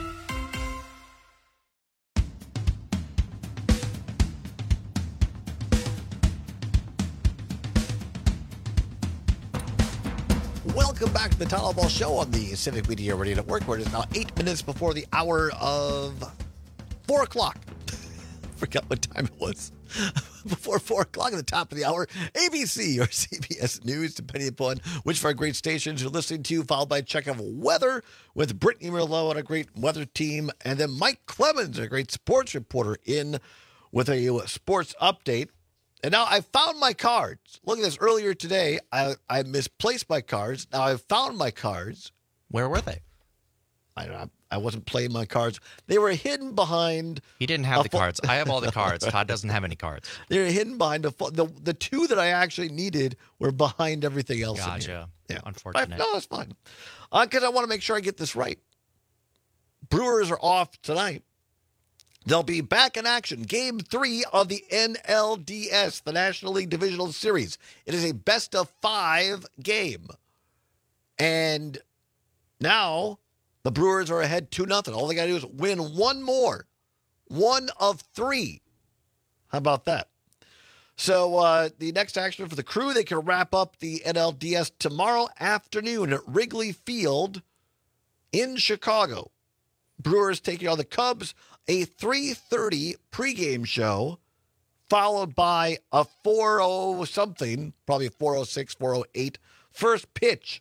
Welcome back to the Town Ball Show on the Civic Media Radio Network, where it is now 8 minutes before the hour of 4 o'clock. Forgot what time it was. Before 4 o'clock at the top of the hour, ABC or CBS News, depending upon which of our great stations you're listening to, followed by a check of weather with Brittany Merlot and a great weather team, and then Mike Clemens, a great sports reporter, in with a sports update. And now I found my cards. Look at this. Earlier today, I misplaced my cards. Now I've found my cards. Where were they? I wasn't playing my cards. They were hidden behind... He didn't have the cards. I have all the cards. Todd doesn't have any cards. They were hidden behind... The two that I actually needed were behind everything else. Gotcha. In here. Yeah. Unfortunate. No, that's fine. Because I want to make sure I get this right. Brewers are off tonight. They'll be back in action. Game 3 of the NLDS, the National League Divisional Series. It is a best-of-5 game. And now... the Brewers are ahead 2-0. All they got to do is win one more. 1 of 3. How about that? So the next action for the Crew, they can wrap up the NLDS tomorrow afternoon at Wrigley Field in Chicago. Brewers taking on the Cubs, a 3:30 pregame show, followed by a 4:00 something, probably 4:06, 4:08 first pitch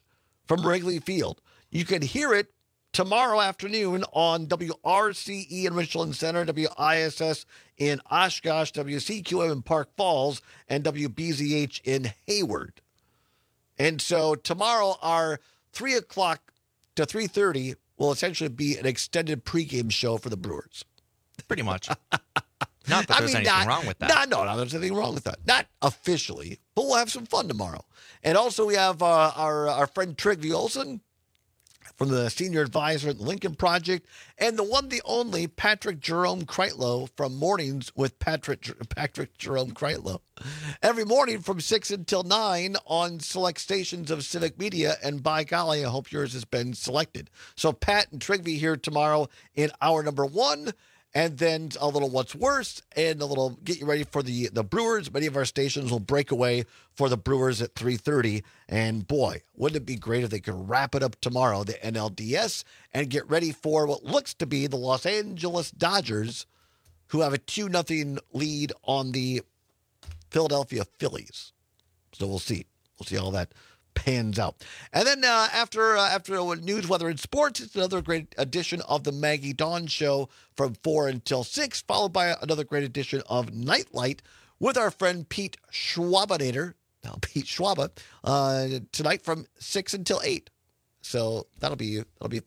from Wrigley Field. You can hear it tomorrow afternoon on WRCE in Richland Center, WISS in Oshkosh, WCQM in Park Falls, and WBZH in Hayward. And so tomorrow, our 3 o'clock to 3:30 will essentially be an extended pregame show for the Brewers. Pretty much. Not that there's anything wrong with that. No, there's anything wrong with that. Not officially, but we'll have some fun tomorrow. And also we have our friend Trygve Olsen from the senior advisor at the Lincoln Project, and the one, the only Patrick Jerome Kreitlow from Mornings with Patrick Jerome Kreitlow. Every morning from 6 until 9 on select stations of Civic Media, and by golly, I hope yours has been selected. So Pat and Trygve here tomorrow in hour number 1, and then a little What's Worse, and a little get you ready for the Brewers. Many of our stations will break away for the Brewers at 3:30. And boy, wouldn't it be great if they could wrap it up tomorrow, the NLDS, and get ready for what looks to be the Los Angeles Dodgers, who have a 2-0 lead on the Philadelphia Phillies. So we'll see. We'll see how that pans out. And then after news, weather, and sports, it's another great edition of the Maggie Dawn Show from 4 until 6, followed by another great edition of Nightlight with our friend Pete Schwabinator, Pete Schwaba, tonight from 6 until 8. So that'll be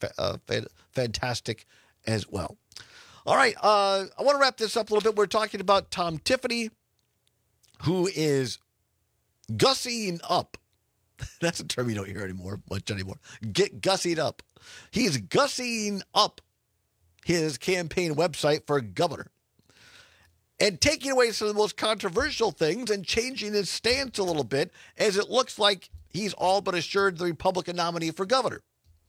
fantastic as well. All right, I want to wrap this up a little bit. We're talking about Tom Tiffany, who is gussying up. That's a term you don't hear much anymore. Get gussied up. He's gussying up his campaign website for governor and taking away some of the most controversial things and changing his stance a little bit, as it looks like he's all but assured the Republican nominee for governor.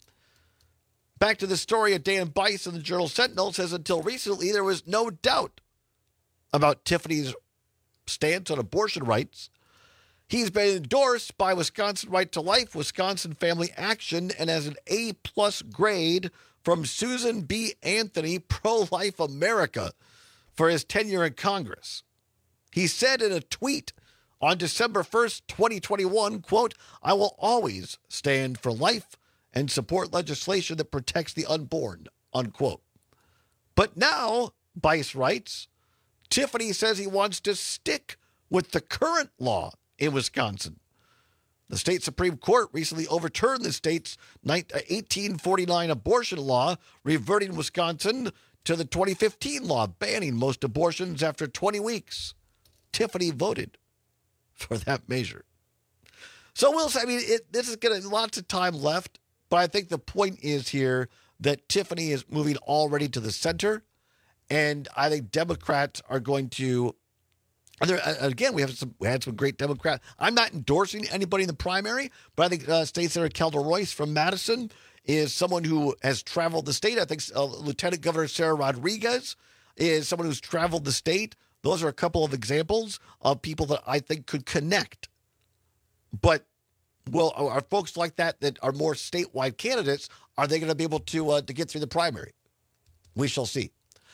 Back to the story of Dan Bice in the Journal Sentinel says until recently there was no doubt about Tiffany's stance on abortion rights. He's been endorsed by Wisconsin Right to Life, Wisconsin Family Action, and has an A+ grade from Susan B. Anthony, Pro-Life America, for his tenure in Congress. He said in a tweet on December 1st, 2021, quote, "I will always stand for life and support legislation that protects the unborn," unquote. But now, Bice writes, Tiffany says he wants to stick with the current law in Wisconsin. The state Supreme Court recently overturned the state's 1849 abortion law, reverting Wisconsin to the 2015 law, banning most abortions after 20 weeks. Tiffany voted for that measure. So we'll say, this is going to lots of time left, but I think the point is here that Tiffany is moving already to the center, and I think Democrats are going to. Again, we had some great Democrats. I'm not endorsing anybody in the primary, but I think State Senator Kelda Royce from Madison is someone who has traveled the state. I think Lieutenant Governor Sarah Rodriguez is someone who's traveled the state. Those are a couple of examples of people that I think could connect. But, well, are folks like that are more statewide candidates, are they going to be able to get through the primary? We shall see.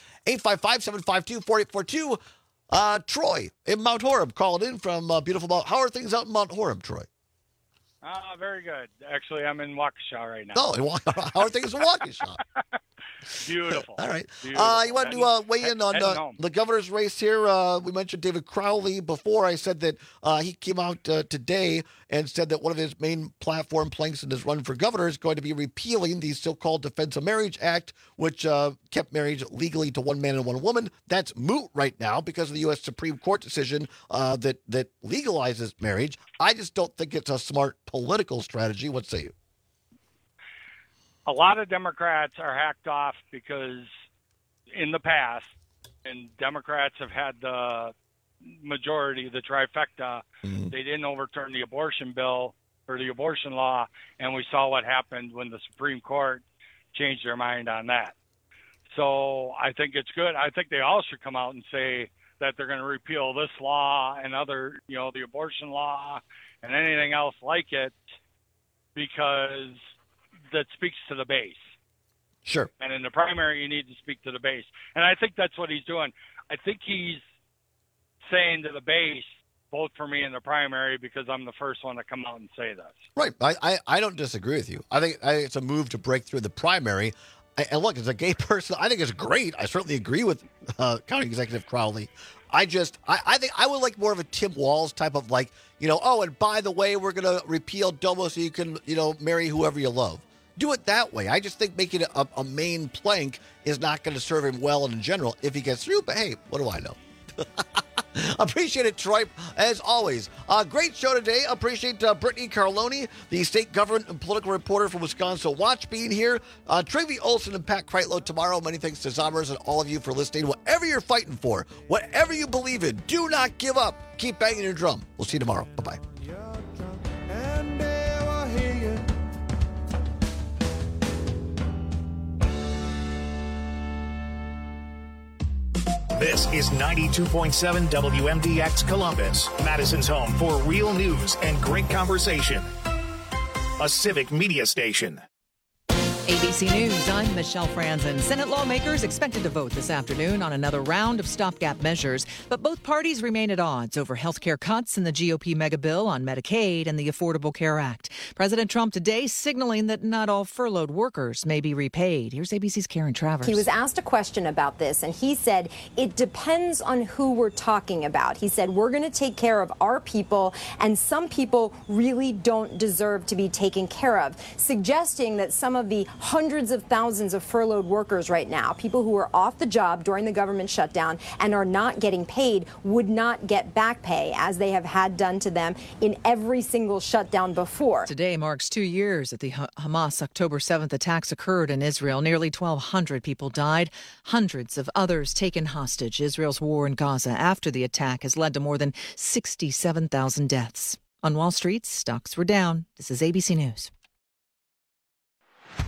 855-752-4842. Troy in Mount Horeb calling in from beautiful Mount. How are things out in Mount Horeb, Troy? Very good. Actually, I'm in Waukesha right now. Oh, how are things in Waukesha? Beautiful. All right. Beautiful. You want to weigh in on the governor's race here? We mentioned David Crowley before. I said that he came out today and said that one of his main platform planks in his run for governor is going to be repealing the so-called Defense of Marriage Act, which kept marriage legally to one man and one woman. That's moot right now because of the U.S. Supreme Court decision that legalizes marriage. I just don't think it's a smart political strategy. What say you? A lot of Democrats are hacked off because in the past, and Democrats have had the majority, the trifecta, they didn't overturn the abortion bill or the abortion law, and we saw what happened when the Supreme Court changed their mind on that. So I think it's good. I think they all should come out and say that they're going to repeal this law and other, the abortion law and anything else like it, because that speaks to the base. Sure. And in the primary, you need to speak to the base. And I think that's what he's doing. I think he's saying to the base, vote for me in the primary because I'm the first one to come out and say this. Right. I don't disagree with you. I think it's a move to break through the primary. And look, as a gay person, I think it's great. I certainly agree with County Executive Crowley. I think I would like more of a Tim Walz type of like, oh, and by the way, we're going to repeal DOMA so you can, marry whoever you love. Do it that way. I just think making it a main plank is not going to serve him well in general if he gets through. But hey, what do I know? Appreciate it, Troy, as always. Great show today. Appreciate Brittany Carloni, the state government and political reporter from Wisconsin Watch, being here. Travi Olson and Pat Kreitlow tomorrow. Many thanks to Zommers and all of you for listening. Whatever you're fighting for, whatever you believe in, do not give up. Keep banging your drum. We'll see you tomorrow. Bye-bye. This is 92.7 WMDX Columbus, Madison's home for real news and great conversation. A civic media station. ABC News, I'm Michelle Franzen. Senate lawmakers expected to vote this afternoon on another round of stopgap measures, but both parties remain at odds over health care cuts and the GOP mega bill on Medicaid and the Affordable Care Act. President Trump today signaling that not all furloughed workers may be repaid. Here's ABC's Karen Travers. He was asked a question about this, and he said, it depends on who we're talking about. He said, we're going to take care of our people, and some people really don't deserve to be taken care of, suggesting that some of the hundreds of thousands of furloughed workers right now, people who are off the job during the government shutdown and are not getting paid, would not get back pay, as they have had done to them in every single shutdown before. Today marks 2 years that the Hamas October 7th attacks occurred in Israel. Nearly 1,200 people died, hundreds of others taken hostage. Israel's war in Gaza after the attack has led to more than 67,000 deaths. On Wall Street, stocks were down. This is ABC News.